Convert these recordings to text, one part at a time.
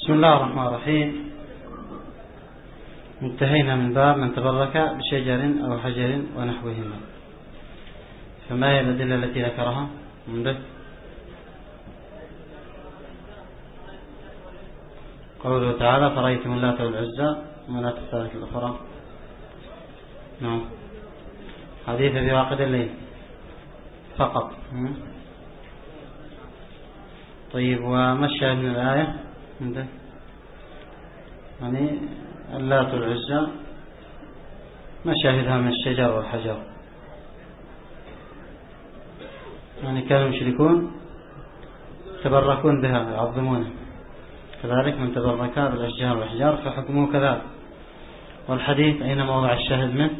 بسم الله الرحمن الرحيم. انتهينا من باب من تبرك بشجر أو حجر ونحوهما. فما هي الأدلة التي ذكرها عندك؟ قوله تعالى فرأيتم اللات والعزى ومناة الثالثة الأخرى. نعم. حديث ذي واقد الليل فقط. طيب، وما الشاهد من الآية عندك؟ يعني اللات والعزى ما شاهدها من الشجر والحجر؟ يعني كانوا المشركون تبركون بها يعظمونها، كذلك من تبرك بالأشجار والأحجار فحكمه كذلك. والحديث أين موضع الشاهد منه؟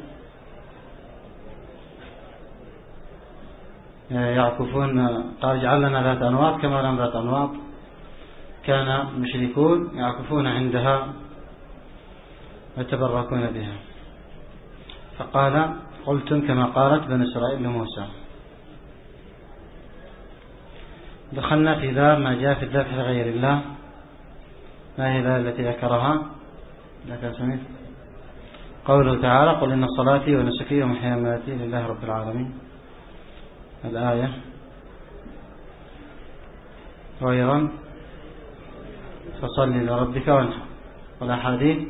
يعكفون، قال اجعل لنا ذات أنواط كما لهم ذات أنواط. كان المشركون يعكفون عندها ويتبركون بها، فقال قلتم كما قالت بني إسرائيل لموسى. دخلنا في باب ما جاء في الذبح لغير الله. ما هي الآية التي ذكرها لك سميت؟ قوله تعالى قل إن صلاتي ونسكي ومحياي ومماتي لله رب العالمين. الآية. وأيضا فصل لربك وانحر. والأحاديث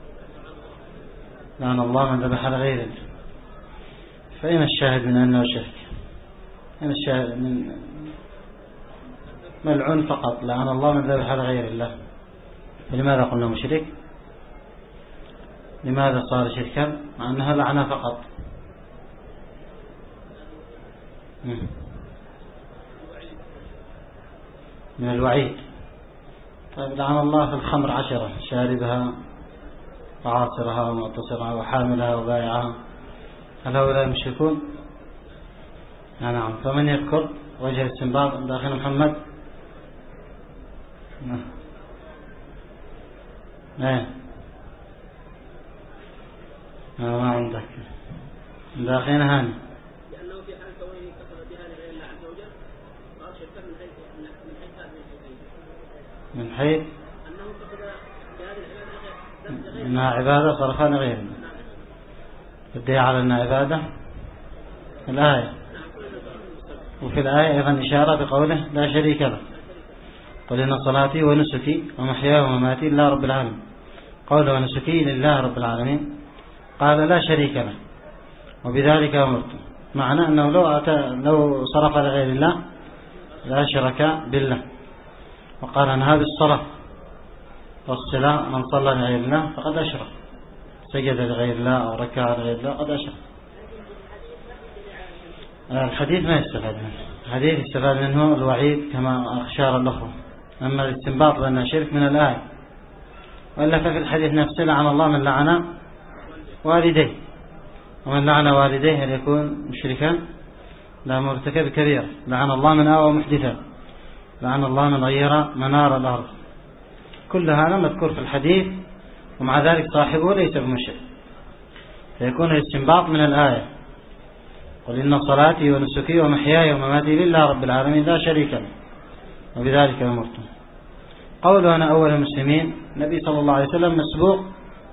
لعن الله من ذبح لغير الله. فأين الشاهد من أنه شرك؟ أين الشاهد من ملعون فقط لعن الله من ذبح لغير الله؟ فلماذا قلنا مشرك؟ لماذا صار شركا مع أنها لعنة فقط؟ من الوعيد. طيب، لعن الله في الخمر 10 شاربها وعاصرها ومعتصرها وحاملها وبائعها، هل هؤلاء مشركون؟ نعم. فمن يذكر وجه الاستنباط عند أخينا محمد؟ ما عندك. عند أخينا هاني. لأنه في حال كونه كفر بها لغير الله عز وجل صار شركا من حيث من حيث أنه كفر بهذه العبادة إنها عبادة صرفها لغير الله. بدي على أنها عبادة الآية. وفي الآية أيضا إشارة بقوله لا شريك له. قل إن صلاتي ونسكي ومحياي ومماتي لله رب العالمين. قوله ونسكي لله رب العالمين، قال لا شريك له وبذلك أمرت، معنى أنه لو صرف لغير الله لا شرك بالله. وقال أن هذه الصلاة والصلاة من صلى لغير الله فقد أشرك، سجد لغير الله أو ركع لغير الله قد أشرك. الحديث ما يستفاد منه. الحديث يستفاد منه الوعيد كما أشار الأخوة، أما الاستنباط بأنه شرك من الآية. وإلا ففي الحديث نفسه لعن الله من لعن والديه، ومن لعن والديه هل يكون مشركا؟ لا، مرتكب كبير. لعن الله من آوى محدثا، لعن الله من غير منار الأرض. كل هذا مذكور في الحديث، ومع ذلك صاحبه ليس بمشرك، فيكون الاستنباط من الآية قل إن صلاتي ونسكي ومحياي ومماتي لله رب العالمين لا شريك له وبذلك أمرت. قوله أنا أول المسلمين، النبي صلى الله عليه وسلم مسبوق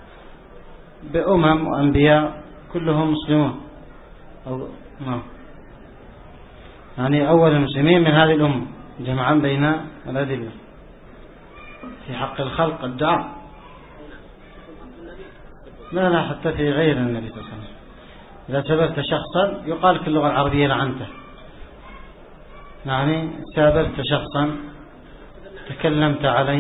بأمم وأنبياء كلهم مسلمون، يعني أول المسلمين من هذه الأمة جمعا بين الأدلة في حق الخلق الدعاء. لا، حتى في غير النبي صلى الله عليه وسلم. إذا سببت شخصا يقال في اللغة العربية لعنته، يعني سابرت شخصا تكلمت عليه.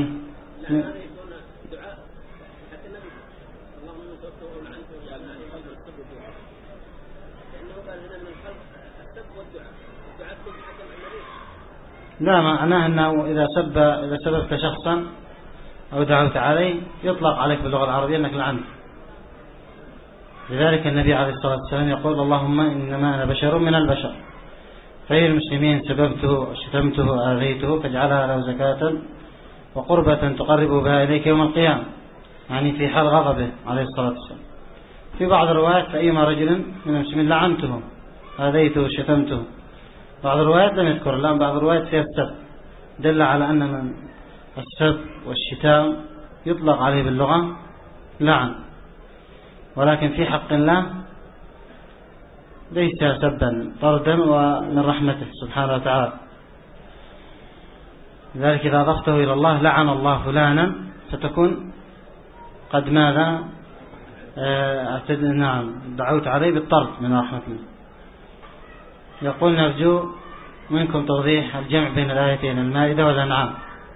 لا، معناه أنه إذا سببت شخصا أو دعوت عليه يطلق عليك باللغة العربية أنك لعنت. لذلك النبي عليه الصلاة والسلام يقول اللهم إنما أنا بشر من البشر، فأي المسلمين سببته شتمته آذيته فاجعلها له زكاة وقربة تقرب بها إليك يوم القيامة، يعني في حال غضبه عليه الصلاة والسلام. في بعض الروايات فأيما رجل من المسلمين لعنته آذيته شتمته. بعض الروايات لم يذكر، الآن بعض الروايات فيها السبب، دل على أن من السب والشتام يطلق عليه باللغة لعن، ولكن في حق الله ليس سبا، طردا ومن رحمته سبحانه وتعالى. لذلك إذا أضفته إلى الله لعن الله فلانا فتكون قد ماذا دعوت عليه بالطرد من رحمة الله. يقول نرجو منكم توضيح الجمع بين الآيتين المائدة والأنعام.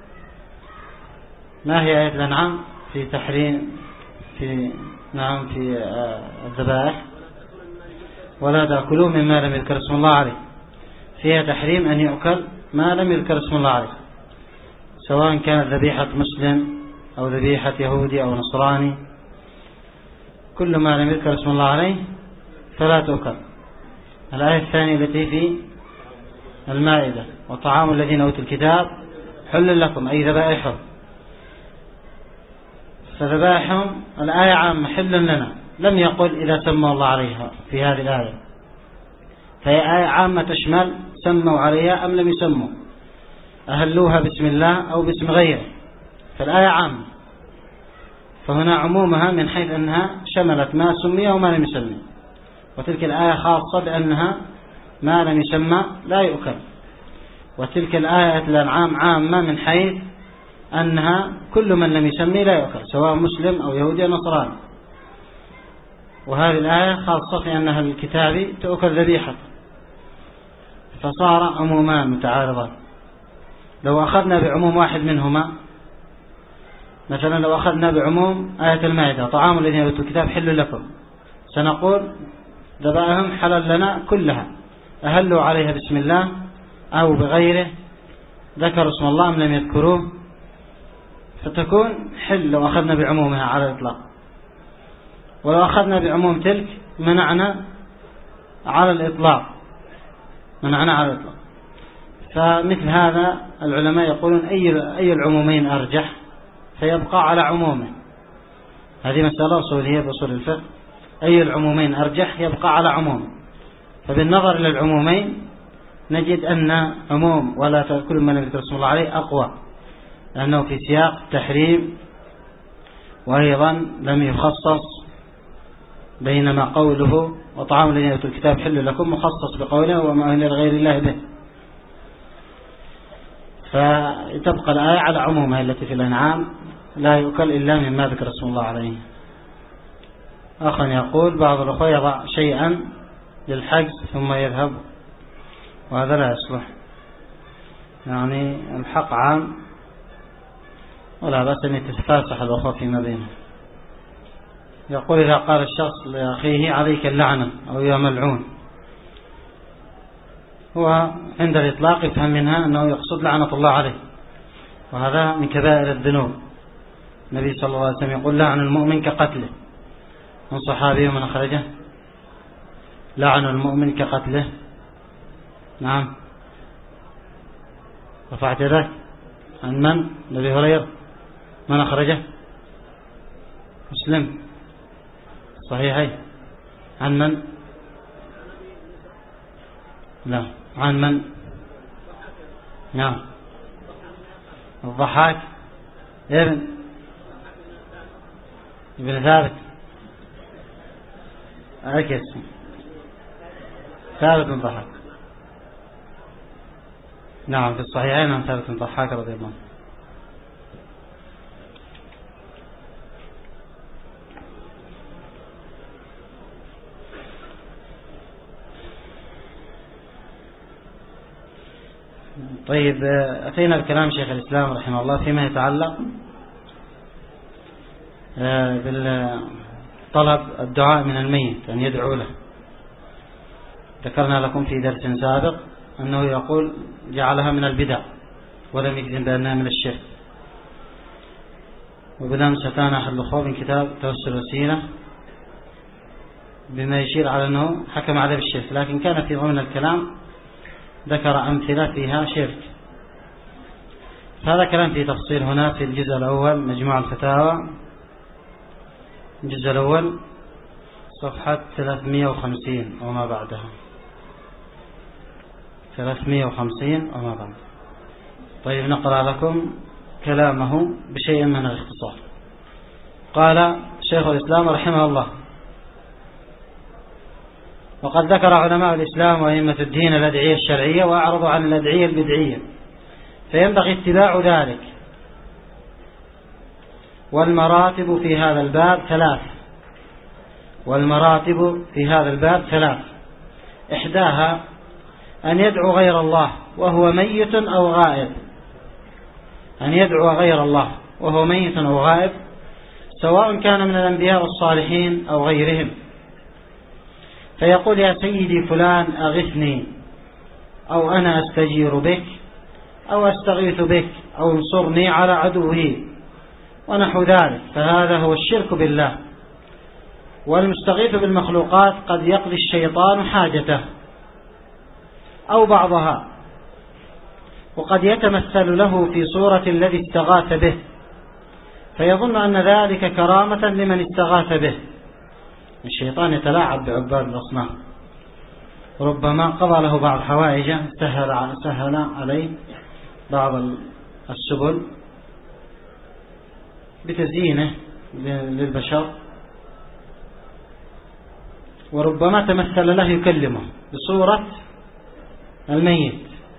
ما هي آية الأنعام؟ في تحريم في الذبائح، ولا تأكلوا مما لم يذكر اسم الله عليه. فيها تحريم أن يؤكل ما لم يذكر اسم الله عليه، سواء كانت ذبيحة مسلم أو ذبيحة يهودي أو نصراني، كل ما لم يذكر اسم الله عليه فلا تؤكل. الآية الثانية التي في المائدة: وطعام الذين أوتوا الكتاب حل لكم، أي ذبائحهم. فذبائحهم الآية عامة حل لنا، لم يقل إذا سموا الله عليها في هذه الآية، فهي آية عامة تشمل سموا عليها أم لم يسموا، أهلوها باسم الله أو باسم غيره، فالآية عامة. فهنا عمومها من حيث أنها شملت ما سمي وما لم يسمي، وتلك الآية خاصة بأنها ما لم يسمى لا يؤكل، وتلك الآية الأنعام عامة من حيث أنها كل من لم يسمي لا يؤكل، سواء مسلم أو يهودي أو نصراني. وهذه الآية خاصة في أنها الكتابي تؤكل ذبيحة، فصار عمومان متعارضان. لو أخذنا بعموم واحد منهما، مثلا لو أخذنا بعموم آية المائدة: طعام الذين أوتوا الكتاب حل لكم، سنقول ذبائحهم حلال لنا كلها، أهلوا عليها بسم الله أو بغيره، ذكروا اسم الله أم لم يذكروه، فتكون حل لو أخذنا بعمومها على الإطلاق. ولو أخذنا بعموم تلك منعنا على الإطلاق. فمثل هذا العلماء يقولون أي العمومين أرجح، فيبقى على عمومه. هذه مسألة أصولية بأصول الفقه، أي العمومين أرجح يبقى على عمومه. فبالنظر إلى العمومين نجد أن عموم ولا تأكل من لم يذكر اسم الله عليه أقوى، لأنه في سياق تحريم، وأيضا لم يخصص، بينما قوله وطعام الذين أوتوا الكتاب حل لكم مخصص بقوله وما أهل لغير الله به. فتبقى الآية على عمومها التي في الأنعام: لا يؤكل إلا مما ذكر اسم الله عليه. أخا يقول بعض الأخوة يضع شيئا للحجز ثم يذهب، وهذا لا يصلح، يعني الحق عام ولا بأس أن يتفاسح الأخوة فيما بينهم. يقول إذا قال الشخص لأخيه عليك اللعنة أو يا ملعون، هو عند الإطلاق يفهم منها أنه يقصد لعنة الله عليه، وهذا من كبائر الذنوب. النبي صلى الله عليه وسلم يقول: لعن المؤمن كقتله. من صحابي ومن أخرجه؟ لعن المؤمن كقتله. نعم، رفعت ذلك عن من؟ النبي هريرة. من أخرجه؟ مسلم صحيحي. عن من؟ لا، عن من؟ نعم، الضحاك ابن ثابت، أكس ثابت بن ضحاك. نعم، في الصحيحين عن ثابت بن ضحاك رضي الله عنه. طيب، أتينا بكلام شيخ الإسلام رحمه الله فيما يتعلق بالطلب الدعاء من الميت، أن يدعو له. ذكرنا لكم في درس سابق أنه يقول جعلها من البدع ولم يجزم بأنها من الشرك. وبالأمس أتانا أحد الأخوة من كتاب توسل الوسيلة بما يشير على أنه حكم عليه بالشرك، لكن كان في ضمن الكلام ذكر أمثلة فيها شرك. هذا كلام في تفصيل هنا في الجزء الأول مجموع الفتاوى، الجزء الأول صفحة 350 وما بعدها، 350 وما بعدها. طيب، نقرأ لكم كلامه بشيء من الاختصار. قال شيخ الإسلام رحمه الله: وقد ذكر علماء الإسلام وأئمة الدين الأدعية الشرعية وأعرضوا عن الأدعية البدعية، فينبغي اتباع ذلك. والمراتب في هذا الباب ثلاث. إحداها أن يدعو غير الله وهو ميت أو غائب، سواء كان من الأنبياء والصالحين أو غيرهم، فيقول: يا سيدي فلان أغثني، أو أنا أستجير بك، أو أستغيث بك، أو انصرني على عدوي، ونحو ذلك. فهذا هو الشرك بالله. والمستغيث بالمخلوقات قد يقضي الشيطان حاجته أو بعضها، وقد يتمثل له في صورة الذي استغاث به، فيظن أن ذلك كرامة لمن استغاث به. الشيطان يتلاعب بعباد الأصنام، ربما قضى له بعض حوائجه، سهل عليه بعض السبل بتزيينه للبشر، وربما تمثل له يكلمه بصورة الميت.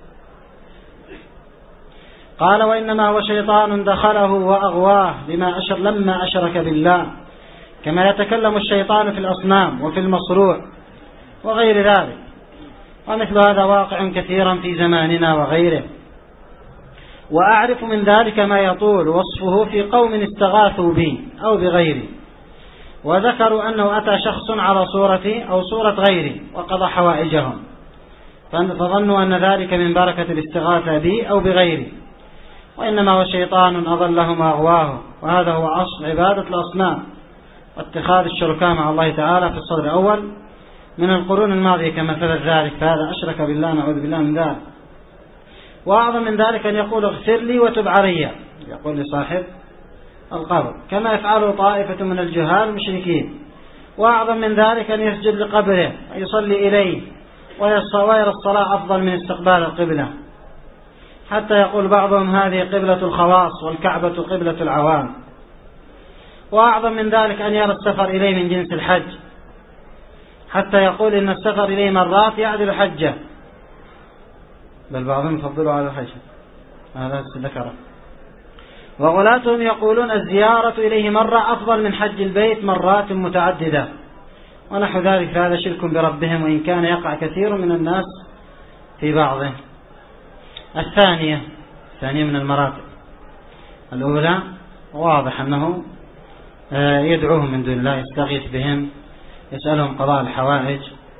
قال: وإنما هو شيطان دخله وأغواه لما أشرك بالله، كما يتكلم الشيطان في الأصنام وفي المصروع وغير ذلك. ومثل هذا واقع كثيرا في زماننا وغيره. وأعرف من ذلك ما يطول وصفه في قوم استغاثوا بي أو بغيري، وذكروا أنه أتى شخص على صورتي أو صورة غيري وقضى حوائجهم، فظنوا أن ذلك من بركة الاستغاثة بي أو بغيري، وإنما هو شيطان أضلهم وأغواه. وهذا هو أصل عبادة الأصنام واتخاذ الشركاء مع الله تعالى في الصدر الأول من القرون الماضية كما ثبت ذلك، فهذا أشرك بالله، نعوذ بالله من ذلك. وأعظم من ذلك أن يقول: اغفر لي وتب علي، يقول لصاحب القبر، كما يفعله طائفة من الجهال المشركين. وأعظم من ذلك أن يسجد لقبره ويصلي إليه، ويرى الصلاة أفضل من استقبال القبلة، حتى يقول بعضهم: هذه قبلة الخواص والكعبة قبلة العوام. وأعظم من ذلك أن يرى السفر إليه من جنس الحج، حتى يقول إن السفر إليه مرات يعدل حجه، بل بعضهم يفضلوا على الحج، هذا ذكره. وغلاتهم يقولون الزيارة إليه مرة أفضل من حج البيت مرات متعددة، ونحو ذلك. فهذا شرك بربهم، وإن كان يقع كثير من الناس في بعضه. الثانية من المراتب. الأولى واضح أنه يدعوهم من دون الله، يستغيث بهم، يسألهم قضاء الحوائج،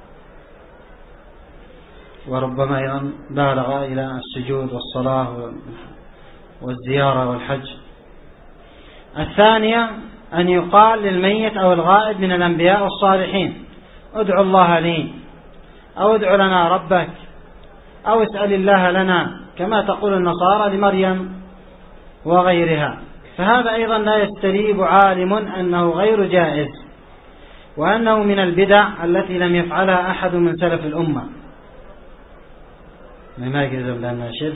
وربما أيضا بالغ إلى السجود والصلاة والزيارة والحج. الثانية أن يقال للميت أو الغائب من الأنبياء والصالحين: ادعو الله لي، أو ادعو لنا ربك، أو اسأل الله لنا، كما تقول النصارى لمريم وغيرها. فهذا أيضا لا يستريب عالم أنه غير جائز، وأنه من البدع التي لم يفعلها أحد من سلف الأمة. ما يجزم لأنها شرك،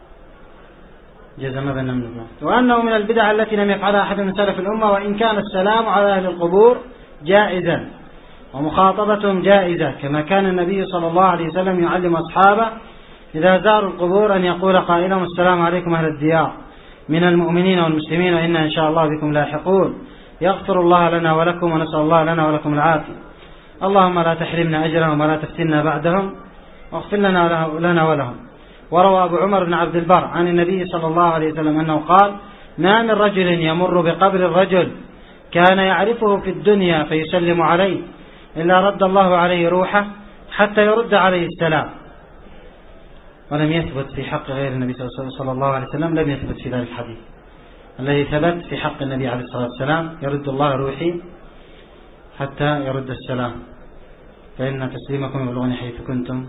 جزم بنا من الله. وأنه من البدع التي لم يفعلها أحد من سلف الأمة، وإن كان السلام على أهل القبور جائزا ومخاطبتهم جائزة، كما كان النبي صلى الله عليه وسلم يعلم أصحابه إذا زاروا القبور أن يقول قائلهم: السلام عليكم أهل الديار من المؤمنين والمسلمين، وإنا إن شاء الله بكم لاحقون، يغفر الله لنا ولكم، ونسأل الله لنا ولكم العافية. اللهم لا تحرمنا أجرهم ولا تفتنا بعدهم، واغفر لنا ولهم. وروى أبو عمر بن عبد البر عن النبي صلى الله عليه وسلم أنه قال: ما من رجل يمر بقبر الرجل كان يعرفه في الدنيا فيسلم عليه إلا رد الله عليه روحه حتى يرد عليه السلام. ولم يثبت في حق غير النبي صلى الله عليه وسلم، لم يثبت في ذلك الحديث. الذي ثبت في حق النبي عليه الصلاة والسلام: يرد الله روحي حتى يرد السلام، فإن تسليمكم يبلغني حيث كنتم.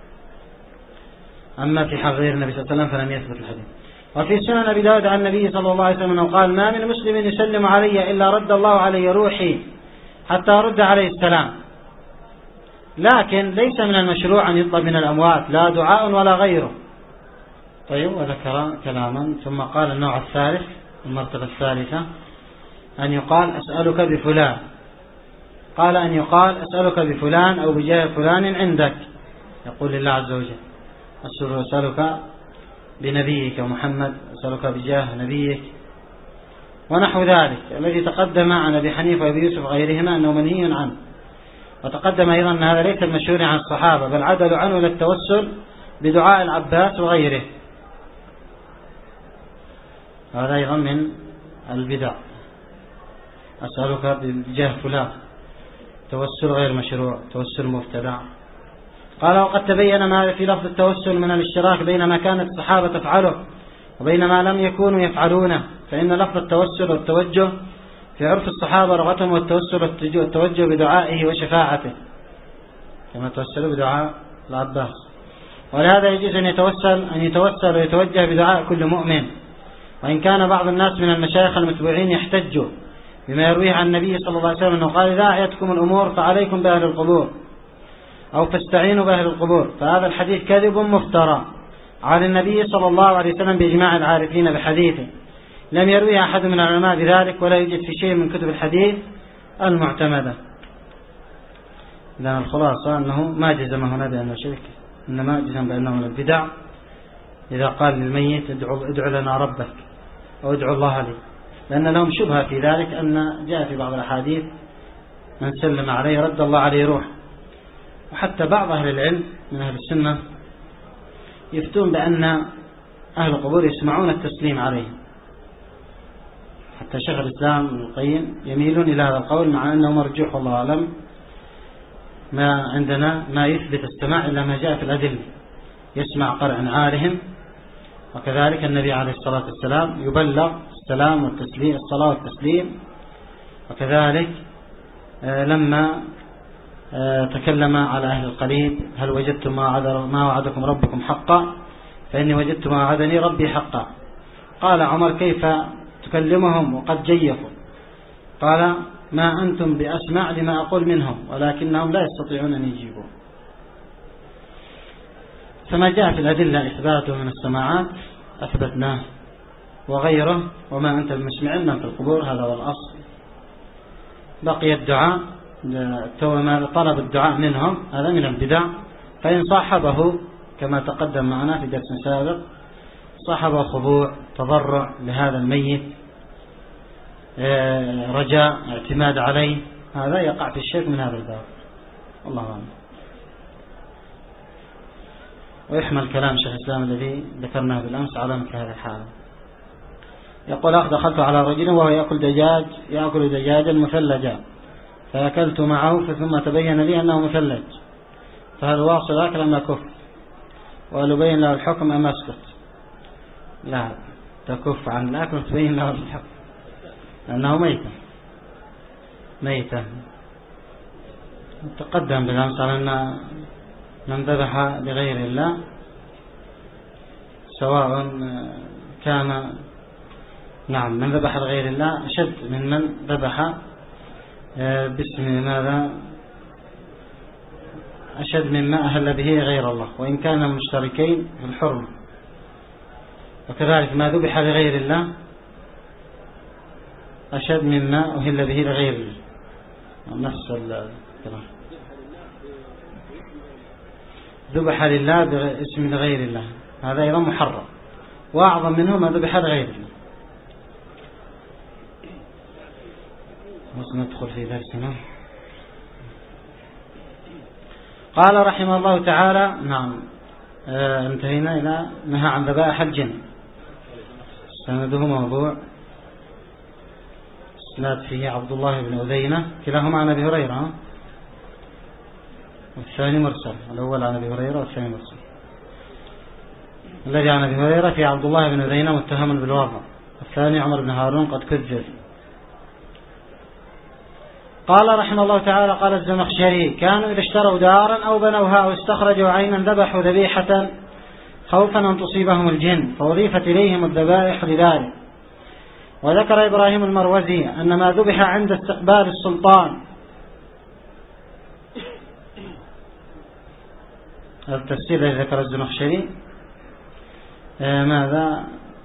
أما في حق غير النبي صلى الله عليه وسلم فلم يثبت الحديث. وفي سنن أبي داود عن النبي صلى الله عليه وسلم قال: ما من مسلم يسلم علي إلا رد الله علي روحي حتى أرد عليه السلام. لكن ليس من المشروع أن يطلب من الأموات لا دعاء ولا غيره، طيب. وذكر كلاما ثم قال النوع الثالث، المرتبة الثالثة، أن يقال أسألك بفلان. قال أن يقال أسألك بفلان أو بجاه فلان عندك، يقول لله عز وجل أسألك بنبيك محمد، أسألك بجاه نبيك، ونحو ذلك الذي تقدم عن أبي حنيفة وأبي يوسف غيرهما أنه منهي عنه. وتقدم أيضا أن هذا ليس المشهور عن الصحابة، بل عدلوا عنه إلى التوسل بدعاء العباس وغيره. هذا أيضا من البدع، أسألك بجاه فلان، توسل غير مشروع، توسل مبتدع. قال وقد تبين ما في لفظ التوسل من الاشتراك بين ما كانت الصحابة تفعله وبين ما لم يكونوا يفعلونه. فإن لفظ التوسل والتوجه في عرف الصحابة لغتهم والتوسل والتوجه بدعائه وشفاعته، كما توسلوا بدعاء العباس. ولهذا يجوز أن يتوسل ويتوجه بدعاء كل مؤمن. وإن كان بعض الناس من المشايخ المتبوعين يحتجوا بما يرويه عن النبي صلى الله عليه وسلم أنه قال إذا أعيتكم الأمور فعليكم بأهل القبور أو فاستعينوا بأهل القبور، فهذا الحديث كذب مفترى عن النبي صلى الله عليه وسلم بإجماع العارفين بحديثه لم يرويه أحد من العلماء بذلك، ولا يوجد في شيء من كتب الحديث المعتمدة. لأن الخلاصة أنه ما جزم هنا بأنه شرك، إنما جزم بأنه من البدع. إذا قال للميت ادعو لنا ربك أو ادعو الله لي، لأن لهم شبهة في ذلك أن جاء في بعض الأحاديث من سلم عليه رد الله عليه روح. وحتى بعض أهل العلم من أهل السنة يفتون بأن أهل القبور يسمعون التسليم عليه. حتى شيخ الإسلام ابن القيم يميلون إلى هذا القول، مع أنه مرجوح والله أعلم. ما عندنا ما يثبت السماع إلا ما جاء في الأدلة، يسمع قرع عارهم. وكذلك النبي عليه الصلاة والسلام يبلغ السلام والتسليم، الصلاة والتسليم. وكذلك لما تكلم على أهل القليب هل وجدتم ما وعدكم ربكم حقا فإني وجدت ما وعدني ربي حقا، قال عمر كيف تكلمهم وقد جيفوا؟ قال ما أنتم بأسمع لما أقول منهم ولكنهم لا يستطيعون أن يجيبوا. فما جاء في الأدلة إثباته من السماعات أثبتناه، وغيره وما أنت بمسمع من في القبور، هذا هو الأصل. بقي الدعاء، طلب الدعاء منهم، هذا من البدع. فإن صاحبه كما تقدم معنا في درس سابق، صاحبه خضوع تضرع لهذا الميت، رجاء اعتماد عليه، هذا يقع في الشرك من هذا الباب، والله أعلم. ويحمل كلام شيخ الإسلام الذي ذكرناه بالأمس على مثل هذا الحال. يقول دخلت على رجل وهو يأكل دجاجا مثلجا، فأكلت معه ثم تبين لي أنه مثلج، فهل واصل أكل أم أكف؟ وهل يبين له الحكم أم أسكت؟ لا، تكف عن الأكل وتبين له الحكم، لأنه ميتا. تقدم بالأمس على أن من ذبح لغير الله سواء كان من ذبح لغير الله أشد من ذبح باسم ماذا، أشد مما أهل به غير الله، وإن كان مشتركين في الحرم. وكذلك ما ذبح لغير الله أشد مما أهل به لغير الله، نفس الكلام. ذبح لله باسم لغير الله هذا أيضا محرم، وأعظم منه ما ذبح لغير الله. ندخل في درسنا. قال رحمه الله تعالى انتهينا إلى نهى عن ذبائح الجن. سنده موضوع اسناد فيه عبد الله بن أذينة، كلاهما عن أبي هريرة، والثاني مرسل. الأول عن أبي هريرة والثاني مرسل. الذي عن أبي هريرة في عبد الله بن أذينة متهم بالوضع، الثاني عمر بن هارون قد كذب. قال رحمه الله تعالى قال الزمخشري كانوا إذا اشتروا دارا أو بنوها أو استخرجوا عينا ذبحوا ذبيحة خوفا أن تصيبهم الجن، فأضيفت إليهم الذبائح لذلك. وذكر إبراهيم المروزي أن ما ذبح عند استقبال السلطان، هذا التفسير الذي ذكر الزمخشري، ماذا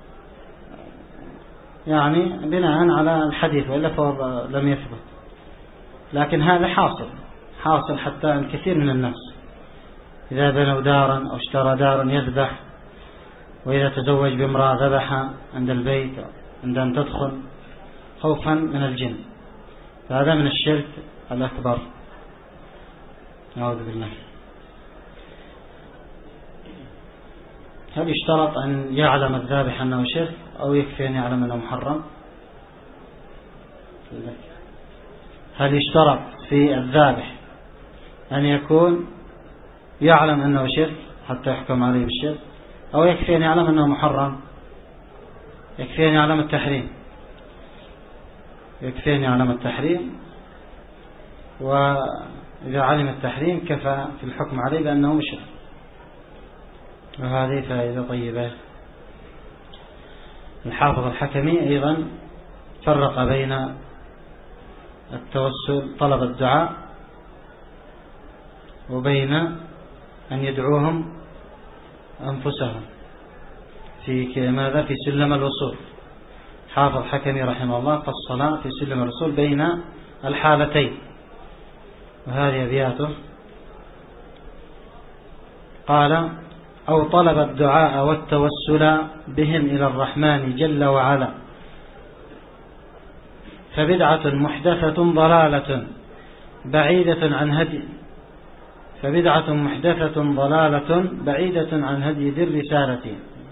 يعني بناء على الحديث، وإلا فهو لم يثبت. لكن هذا حاصل حتى أن كثير من الناس إذا بنوا دارا أو اشترى دارا يذبح، وإذا تزوج بامرأة ذبح عند البيت عند أن تدخل خوفا من الجن، فهذا من الشرك الأكبر، أعوذ بالله. هل يشترط أن يعلم الذابح أنه شرك أو يكفي أن يعلم أنه محرم؟ هل يشترط في الذابح أن يكون يعلم أنه شرك حتى يحكم عليه بالشرك، أو يكفي أن يعلم أنه محرم؟ يكفي أن يعلم التحريم، يكفي أن يعلم التحريم، وإذا علم التحريم كفى في الحكم عليه بأنه مشرك. وهذه فائدة طيبة. الحافظ الحكمي أيضا فرق بين التوسل طلب الدعاء وبين أن يدعوهم أنفسهم في ماذا في سلم الوصول. حافظ حكمي رحمه الله فصل في سلم الوصول بين الحالتين، وهذه أبياته. قال: أو طلب الدعاء والتوسل بهم إلى الرحمن جل وعلا، فبدعة محدثة ضلالة بعيدة عن هدي ذي الرسالة.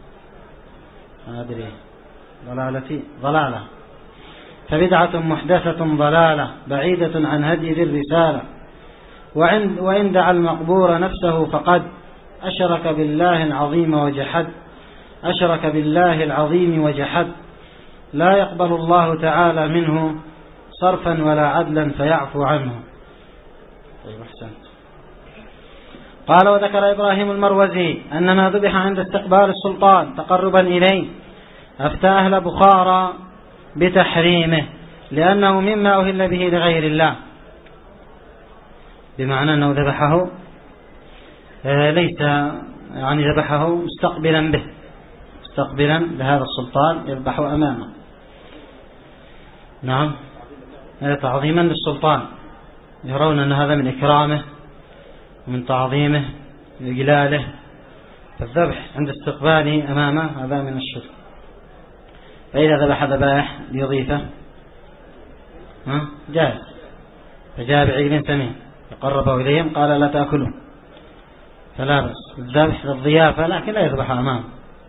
فبدعة محدثة ضلالة بعيدة عن هدي ذي الرسالة، وإن دعا المقبور نفسه فقد أشرك بالله العظيم وجحد، لا يقبل الله تعالى منه صرفا ولا عدلا فيعفو عنه. طيب أحسنت. قال: وذكر إبراهيم المروزي أن ما ذبح عند استقبال السلطان تقربا إليه أفتى أهل بخارى بتحريمه، لأنه مما أهل به لغير الله، بمعنى أنه ذبحه ليس يعني ذبحه مستقبلا لهذا السلطان يذبحه أمامه. نعم، تعظيما للسلطان، يرون أن هذا من إكرامه ومن تعظيمه وإجلاله، فالذبح عند استقباله أمامه هذا من الشرك. فإذا ذبح ذبائح ليضيفه جائز، فجاء بعجل سمين يقربه إليهم قال: لا تأكلوا، فلا بأس الذبح للضيافة، لكن لا يذبح أمامه،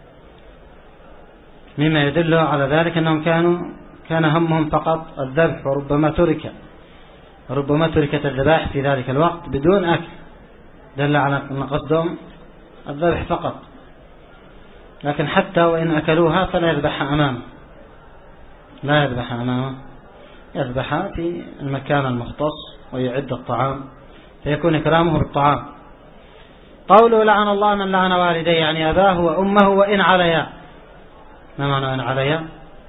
مما يدل على ذلك أنهم كان همهم فقط الذبح، وربما تركت الذبائح في ذلك الوقت بدون أكل، دل على أن قصدهم الذبح فقط. لكن حتى وإن أكلوها فلا يذبح أمامه، يذبح في المكان المختص ويعد الطعام فيكون إكرامه بالطعام. قوله: لعن الله من لعن والديه، يعني أباه وأمه وإن عليا. ما معنى إن عليا؟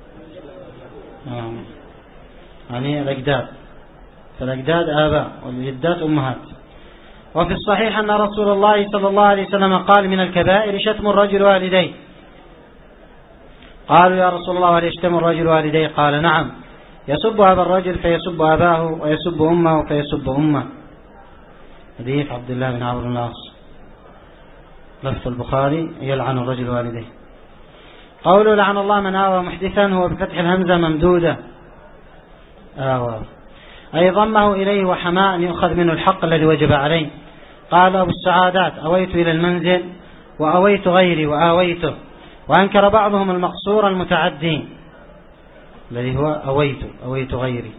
يعني الأجداد، فالأجداد آباء والجدات أمهات. وفي الصحيح أن رسول الله صلى الله عليه وسلم قال: من الكبائر شتم الرجل والديه. قالوا: يا رسول الله هل يشتم الرجل والديه؟ قال: نعم، يسب أبا الرجل فيسب أباه، ويسب أمه فيسب أمه. حديث عبد الله بن عمرو بن العاص، لفظ البخاري: يلعن الرجل والديه. قوله: لعن الله من آوى محدثا، هو بفتح الهمزة ممدودة، آوى أي ضمه إليه وحماء أن يؤخذ منه الحق الذي وجب عليه. قال أبو السعادات: أويت إلى المنزل وأويت غيري وآويته. وأنكر بعضهم المقصور المتعدي الذي هو أويت غيري.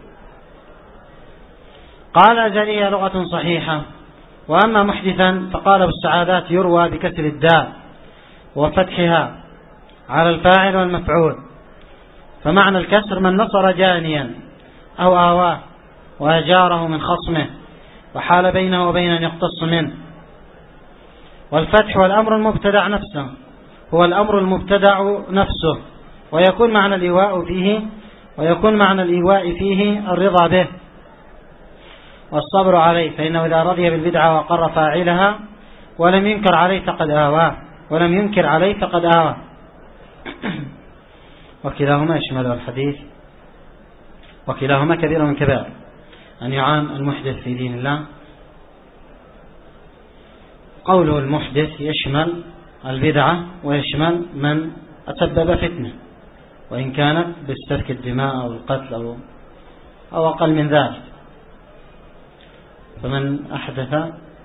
قال أزلية لغة صحيحة. وأما محدثا فقال أبو السعادات: يروى بكسر الدال وفتحها على الفاعل والمفعول، فمعنى الكسر من نصر جانيا أو آواه وأجاره من خصمه وحال بينه وبين أن يقتص منه. والفتح والأمر المبتدع نفسه هو الأمر المبتدع نفسه، ويكون معنى الإيواء فيه الرضا به والصبر عليه، فإنه إذا رضي بالبدعة وقر فاعلها ولم ينكر عليه فقد آواه. وكلاهما يشمل الحديث، وكلاهما كبير من كبائر أن يعان المحدث في دين الله. قوله المحدث يشمل البدعة ويشمل من أسبب فتنة، وإن كانت بسفك الدماء أو القتل أو أقل من ذلك. فمن أحدث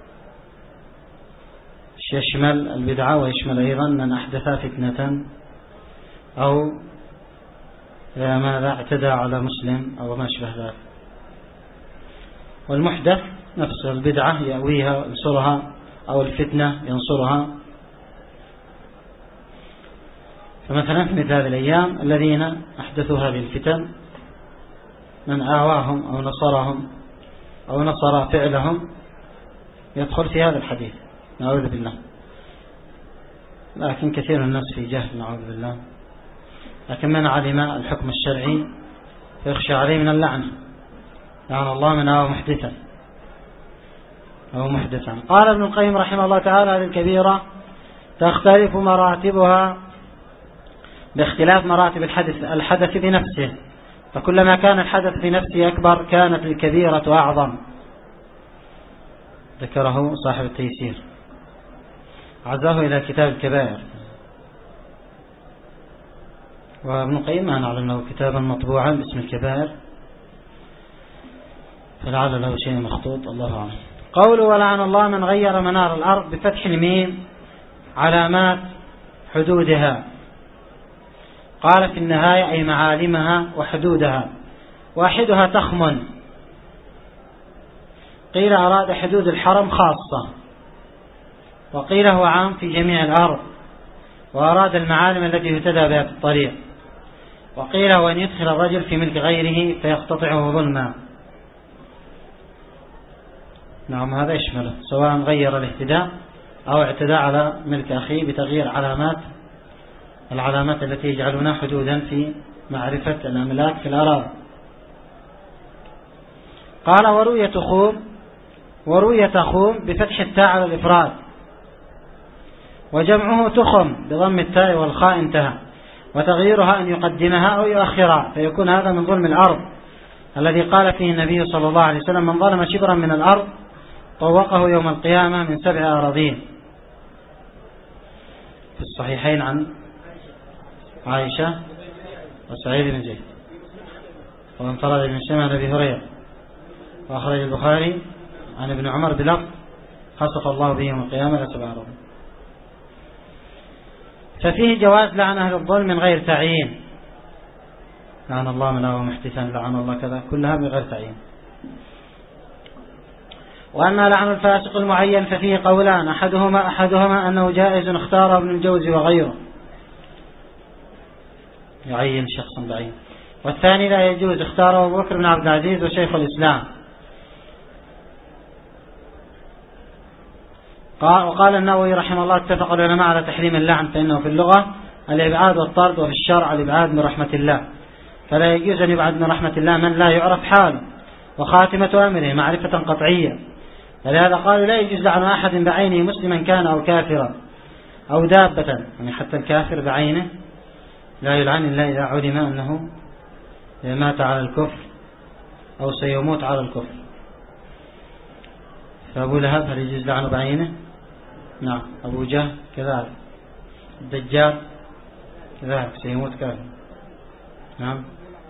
يشمل البدعة ويشمل أيضا من أحدث فتنة أو ماذا اعتدى على مسلم أو ما شبه ذلك. والمحدث نفس البدعة يأويها ينصرها أو الفتنة ينصرها. فمثلا في مثل هذه الأيام الذين أحدثوا هذه الفتن من آواهم أو نصرهم أو نصر فعلهم يدخل في هذا الحديث، نعوذ بالله. لكن كثير من الناس في جهل، نعوذ بالله. لكن من علم الحكم الشرعي فيخشى عليه من اللعنة، لعن الله من آوى محدثا أو محدثا. قال ابن القيم رحمه الله تعالى: هذه الكبيرة تختلف مراتبها باختلاف مراتب الحدث بنفسه، فكلما كان الحدث بنفسه أكبر كانت الكبيرة أعظم. ذكره صاحب التيسير، عزاه إلى كتاب الكبائر. وابن القيم ما نعلم له كتابا مطبوعا باسم الكبائر، فلعل له شيء مخطوط، الله أعلم. قوله: ولعن الله من غير منار الأرض، بفتح الميم علامات حدودها. قال في النهاية: أي معالمها وحدودها، واحدها تخم. قيل أراد حدود الحرم خاصة، وقيل هو عام في جميع الأرض، وأراد المعالم التي يهتدى بها في الطريق. وقيل هو أن يدخل الرجل في ملك غيره فيقتطعه ظلما. نعم، هذا يشمله سواء غير الاهتداء أو اعتدى على ملك أخيه بتغيير العلامات التي يجعلونها حدودا في معرفة الأملاك في الأراضي. قال: ورؤية خوم بفتح التاء على الإفراد، وجمعه تخم بضم التاء والخاء انتهى، وتغييرها أن يقدمها أو يؤخرها، فيكون هذا من ظلم الأرض الذي قال فيه النبي صلى الله عليه وسلم: من ظلم شبرا من الأرض طوقه يوم القيامة من 7 أراضين. في الصحيحين عن عائشة وسعيد بن زيد، وانفرد ابن مسلم عن أبي هريرة، وأخرج البخاري عن ابن عمر بلفظ: خسف الله به يوم القيامة 7 أراضين. ففيه جواز لعن أهل الظلم من غير تعيين، لعن الله من آوى محدثا، لعن الله كذا، كلها من غير تعيين. وأما لعن الفاسق المعين ففيه قولان، أحدهما أنه جائز اختاره ابن الجوزي وغيره، يعين شخصا بعين، والثاني لا يجوز اختاره أبو بكر بن عبد العزيز وشيخ الإسلام. وقال النووي رحمه الله: اتفق العلماء على تحريم اللعن، فإنه في اللغة الإبعاد والطرد، وفي الشرع الإبعاد من رحمة الله، فلا يجوز أن يبعد من رحمة الله من لا يعرف حاله وخاتمة أمره معرفة قطعية. فلهذا قالوا: لا يجوز لعن أحد بعينه مسلما كان أو كافرا أو دابة، يعني حتى الكافر بعينه لا يلعن إلا إذا علم أنه مات على الكفر أو سيموت على الكفر. فأبو لهب هل يجوز لعنه بعينه؟ نعم. أبو جهل كذلك، الدجال كذلك سيموت كافر. نعم،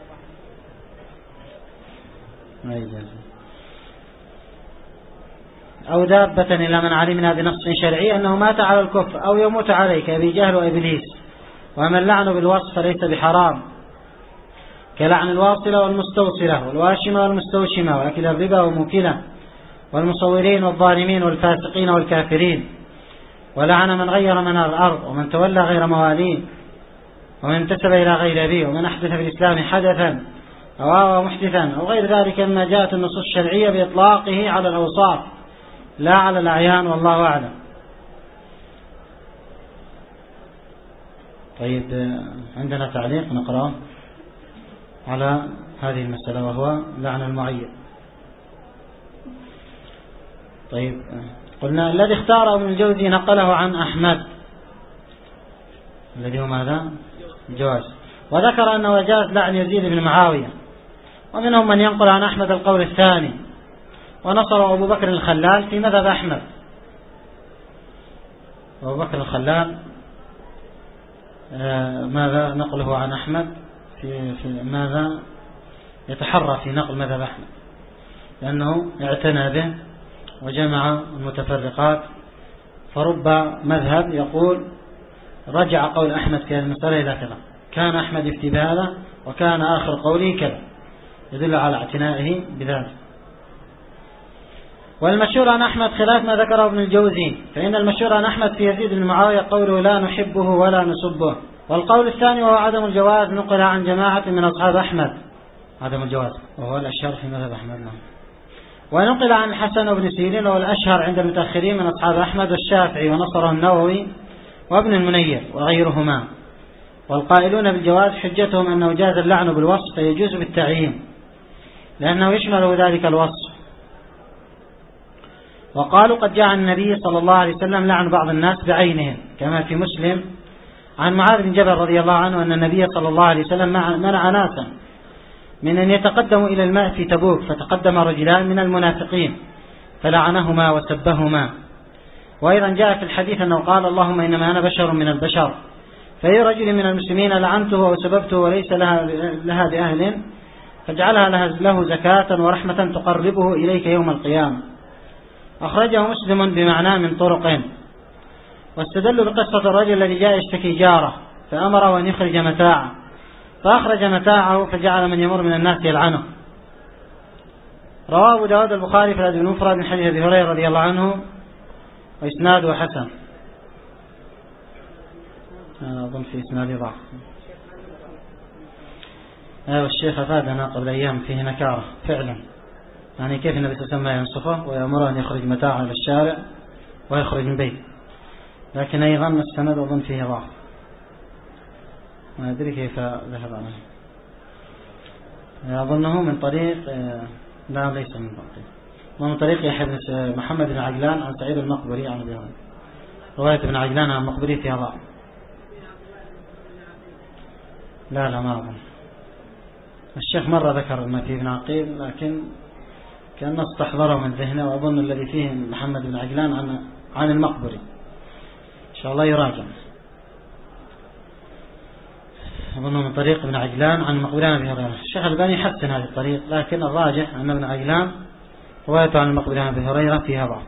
ما يجوز. أو دابة إلى من علمنا بنص شرعي أنه مات على الكفر أو يموت عليه، كأبي جهل وإبليس. وأما اللعن بالوصف فليس بحرام، كلعن الواصلة والمستوصلة والواشمة والمستوشمة وأكل الربا وموكله والمصورين والظالمين والفاسقين والكافرين. ولعن من غير منار الأرض، ومن تولى غير موالين، ومن انتسب إلى غير أبيه، ومن أحدث في الإسلام حدثا أو آوى محدثا أو غير ذلك مما جاءت النصوص الشرعية بإطلاقه على الأوصاف لا على الأعيان، والله أعلم. طيب، عندنا تعليق نقرأه على هذه المسألة، وهو لعن المعين. طيب، قلنا الذي اختاره ابن الجوزي نقله عن أحمد، الذي هو ماذا؟ الجواز. وذكر أنه جاز لعن يزيد بن معاوية. ومنهم من ينقل عن أحمد القول الثاني، ونصر أبو بكر الخلال في مذهب أحمد. أبو بكر الخلال ماذا نقله عن أحمد في ماذا يتحرى في نقل مذهب أحمد، لأنه اعتنى به وجمع المتفرقات. فرب مذهب يقول رجع قول أحمد في المسألة إلى كذا، كان أحمد يفتي بهذا وكان آخر قوله كذا، يدل على اعتنائه بذلك. والمشهور عن أحمد خلاف ما ذكره ابن الجوزي، فإن المشهور عن أحمد في يزيد بن معاوية قوله لا نحبه ولا نسبه. والقول الثاني وهو عدم الجواز نقل عن جماعة من أصحاب أحمد، عدم الجواز وهو الأشهر في مذهب أحمد. ونقل عن الحسن بن سيرين وهو الأشهر عند المتأخرين من أصحاب أحمد والشافعي، ونصره النووي وابن المنير وغيرهما. والقائلون بالجواز حجتهم أنه جاز اللعن بالوصف فيجوز بالتعيين، لأنه يشمل ذلك الوصف. وقالوا قد جاء عن النبي صلى الله عليه وسلم لعن بعض الناس بعينهم، كما في مسلم عن معاذ بن جبل رضي الله عنه أن النبي صلى الله عليه وسلم منع ناسا من أن يتقدموا إلى الماء في تبوك، فتقدم رجلان من المنافقين فلعنهما وسبهما. وأيضا جاء في الحديث أنه قال اللهم إنما أنا بشر من البشر، فأي رجل من المسلمين لعنته وسببته وليس لها بأهل فاجعلها له زكاة ورحمة تقربه إليك يوم القيامة. أخرجه مسلم بمعناه من طرق. واستدلوا بقصة الرجل الذي جاء يشتكي جاره فأمره أن يخرج متاعه، فأخرج متاعه فجعل من يمر من الناس يلعنه. رواه أبو داود البخاري في الأدب المفرد من حديث أبي هريرة رضي الله عنه وإسناده حسن. أنا أظن في إسناده ضعف. الشيخ أفادنا قبل أيام فيه نكارة فعلا، يعني كيف النبي صلى الله عليه وسلم ينصفه ويأمره أن يخرج متاعه إلى الشارع ويخرج من بيت، لكن أيضا السند أظن فيه ضعف، ما أدري كيف ذهب عنه. أظنه من طريق لا ليس من طريق يحيى بن محمد بن عجلان عن سعيد المقبري عن أبي هريرة. رواية ابن عجلان عن المقبري فيها ضعف. لا ما أظن. الشيخ مرة ذكر ما فيه ابن عقيل لكن كأنه استحضره من ذهنه، وأظن الذي فيه محمد بن عجلان عن المقبري، إن شاء الله يراجع. أظنه من طريق ابن عجلان عن المقبري عن أبي هريرة. الشيخ الألباني حسن هذا الطريق، لكن الراجح أن ابن عجلان روايته عن المقبري عن أبي هريرة فيها ضعف.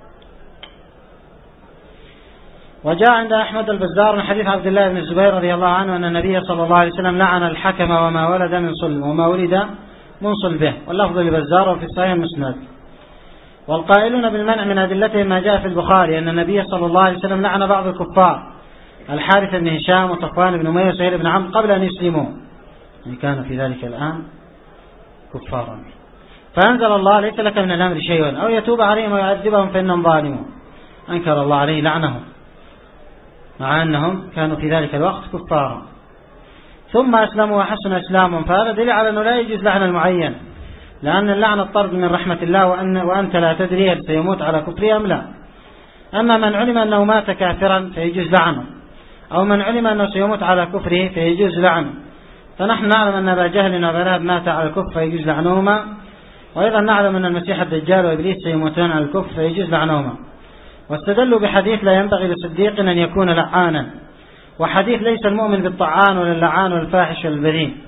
وجاء عند أحمد البزار من حديث عبد الله بن الزبير رضي الله عنه أن النبي صلى الله عليه وسلم لعن الحكم وما ولد من صلبه، واللفظ للبزار وفي الصحيح المسند. والقائلون بالمنع من أدلته ما جاء في البخاري أن النبي صلى الله عليه وسلم لعن بعض الكفار الحارث بن هشام وصفوان بن أمية وسهيل بن عمرو قبل أن يسلموا، يعني كانوا في ذلك الآن كفارا، فأنزل الله ليس لك من الأمر شيء أو يتوب عليهم ويعذبهم فإنهم ظالمون. أنكر الله عليه لعنهم مع أنهم كانوا في ذلك الوقت كفارا، ثم أسلموا وحسن أسلامهم، فهذا دليل على أنه لا يجوز لعن المعين، لأن اللعن الطرد من رحمة الله وأنت لا تدري هل سيموت على كفره أم لا. أما من علم أنه مات كافرا فيجوز لعنه، أو من علم أنه سيموت على كفره فيجوز لعنه. فنحن نعلم أن أبا جهل وأبا لهب مات على الكفر فيجوز لعنهما، وأيضا نعلم أن المسيح الدجال وإبليس سيموتون على الكفر فيجوز لعنهما. واستدلوا بحديث لا ينبغي لصديق أن يكون لعانا، وحديث ليس المؤمن بالطعان ولا اللعان ولا الفاحش ولا البذيء.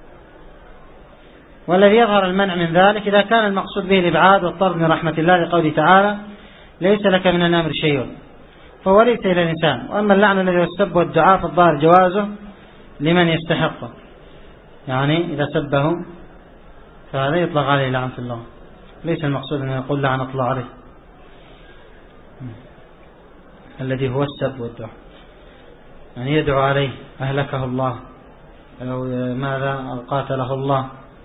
والذي يظهر المنع من ذلك إذا كان المقصود به الإبعاد والطرد من رحمة الله لقوله تعالى ليس لك من الأمر شيء، فهو ليس إلى الإنسان. وأما اللعن الذي يسب والدعاء فالظاهر جوازه لمن يستحقه، يعني إذا سبه فهذا يطلق عليه لعنة الله، ليس المقصود أن يقول لعنة الله عليه الذي هو السب والدعاء، يعني يدعو عليه أهلكه الله أو ماذا أو قاتله الله.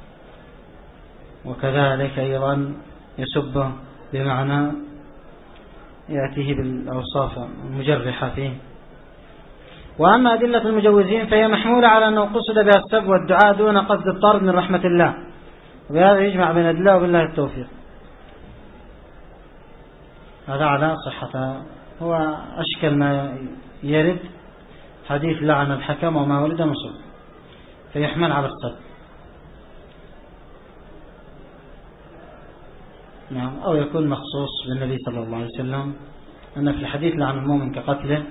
وكذلك أيضا يسبه بمعنى يأتيه بالأوصاف المجرحة فيه. وأما أدلة المجوزين فهي محمولة على أنه قصد بها السب والدعاء دون قصد الطرد من رحمة الله، وبهذا يجمع بين الله وبالله التوفيق. هذا على صحته، هو أشكل ما يرد حديث لعن الحكم وما ولد مسلم، فيحمل على السب. نعم. أو يكون مخصوص بالنبي صلى الله عليه وسلم، أن في الحديث لعن المؤمن كقتله،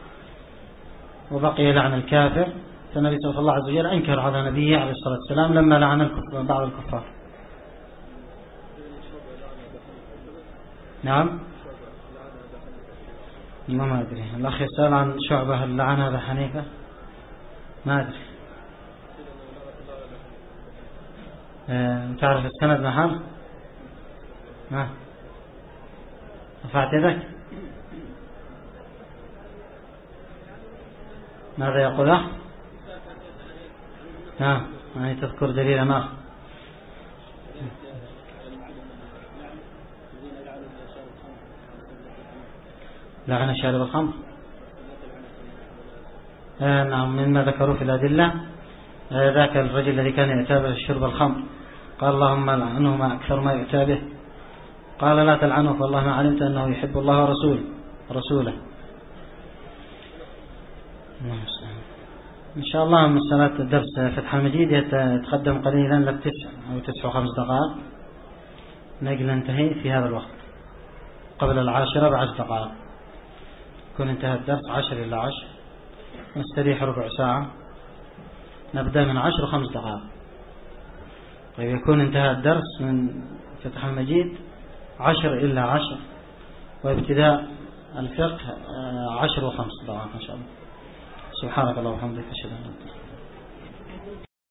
وبقي لعن الكافر، فالنبي صلى الله عليه وسلم أنكر على نبيه عليه الصلاة والسلام لما لعن بعض الكفار. نعم. ما أدري. الأخ يسأل عن شعبة هل لعنها أبا حنيفة، ما أدري. تعرف السند محل؟ ما رفعت يدك. ماذا يقول أخ؟ نعم. يعني تذكر دليل آخر. لعن شارب الخمر. نعم. مما ذكروا في الأدلة ذاك الرجل الذي كان يعتبر شرب الخمر، قال اللهم لعنه ما أكثر ما يعتبه، قال لا تلعنه فالله ما علمت أنه يحب الله ورسوله. إن شاء الله مسألة الدرس فتح المجيد يتقدم قليلا للتسع أو 9 و5 دقائق، نجل ننتهي في هذا الوقت قبل 10 ب10 دقائق، يكون انتهى الدرس 10 إلى 10، نستريح ربع ساعة، نبدأ من 10 و5 دقائق. طيب يكون انتهى الدرس من فتح المجيد 10 إلى 10، وابتداء الفقه 10 و5 دقائق إن شاء الله. سبحانك اللهم وبحمدك أشهد أن لا إله إلا أنت.